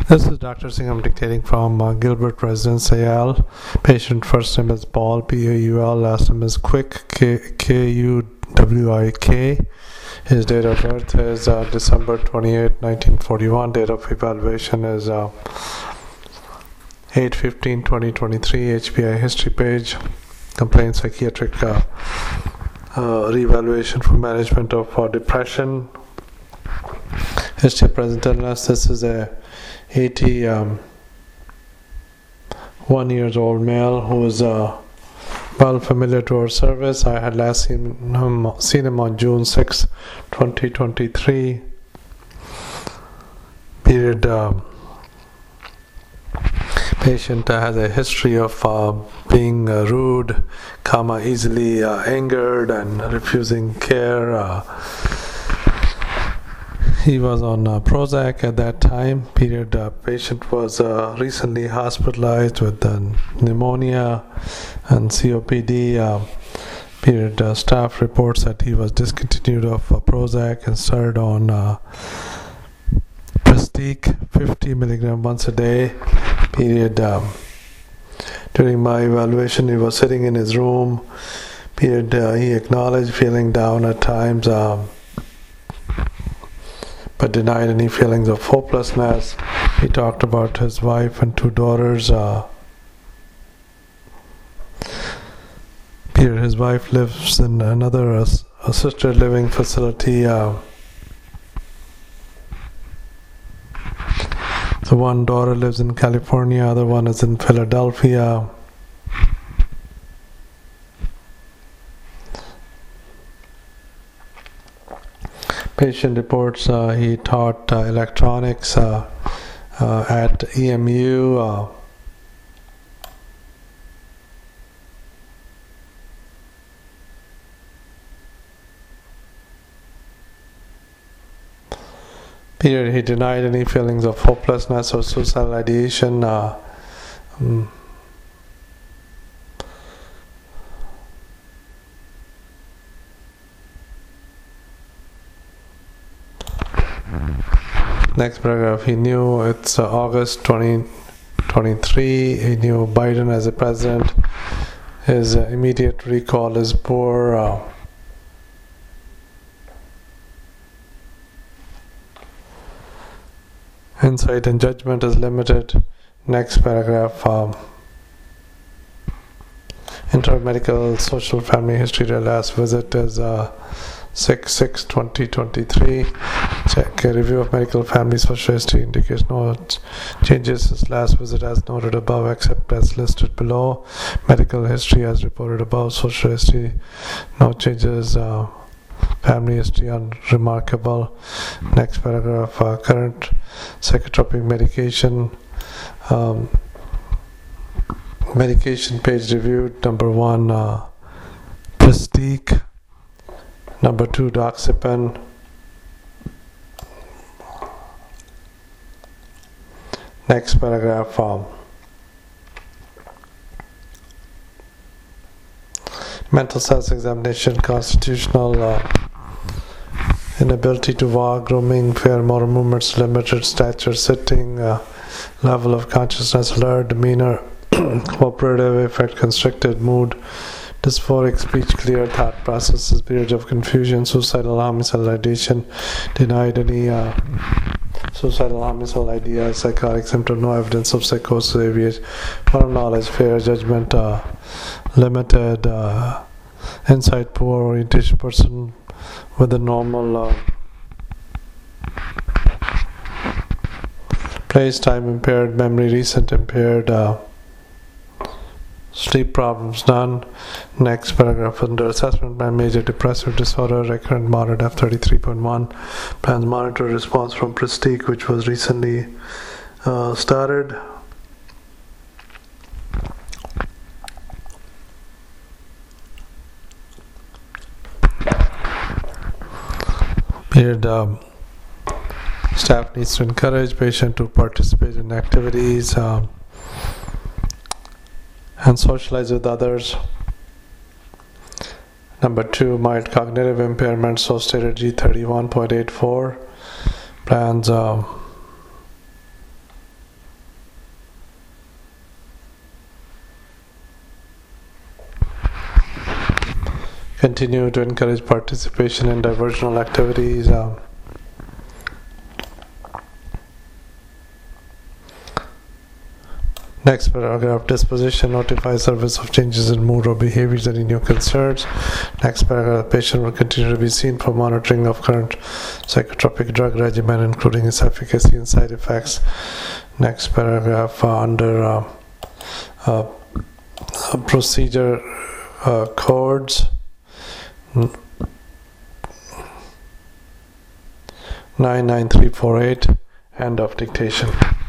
This is Dr. Singh. I'm dictating from Gilbert Residence, AL. Patient first name is Paul, Paul. Last name is Quick, Kuwik. His date of birth is December 28, 1941. Date of evaluation is 8/15/2023. HPI history page. Complaint psychiatric reevaluation for management of depression. History of present illness. This is a 81 years old male who is well familiar to our service. I had last seen him on June 6, 2023. Patient has a history of being rude, easily angered and refusing care. He was on Prozac at that time. Patient was recently hospitalized with pneumonia and COPD. Staff reports that he was discontinued of Prozac and started on Prestige 50 milligram once a day. During my evaluation, he was sitting in his room. He acknowledged feeling down at times, but denied any feelings of hopelessness. He talked about his wife and two daughters. His wife lives in another assisted living facility. So one daughter lives in California, other one is in Philadelphia. Patient reports he taught electronics at EMU. He denied any feelings of hopelessness or suicidal ideation. Next paragraph, he knew it's August 2023. He knew Biden as a president. His immediate recall is poor. Insight and judgment is limited. Next paragraph, intermedical social family history. The last visit is 6/6/2023. Check a review of medical family social history indicates no changes since last visit as noted above except as listed below. Medical history as reported above. Social history, no changes. Family history unremarkable. Next paragraph, current psychotropic medication. Medication page reviewed. Number 1, Prestige. Number 2, Doxepin. Next paragraph, mental self-examination, constitutional inability to walk, grooming, fair motor movements, limited stature, sitting, level of consciousness, alert, demeanor, cooperative, affect, constricted, mood, dysphoric, speech clear, thought processes, periods of confusion, suicidal, homicidal ideation, denied any suicidal, homicidal ideas, psychotic symptom, no evidence of psychosis, aviation, firm knowledge, fair judgment, limited, insight, poor orientation, person with a normal place, time impaired, memory recent impaired, sleep problems none. Next paragraph, under assessment by major depressive disorder, recurrent moderate F33.1, plans monitor response from Prestige, which was recently started. Staff needs to encourage patient to participate in activities and socialize with others. Number 2, mild cognitive impairment, so stated G31.84. Plans continue to encourage participation in diversional activities. Next paragraph, disposition, notify service of changes in mood or behaviors, any new concerns. Next paragraph, patient will continue to be seen for monitoring of current psychotropic drug regimen, including its efficacy and side effects. Next paragraph, under procedure codes, 99348, end of dictation.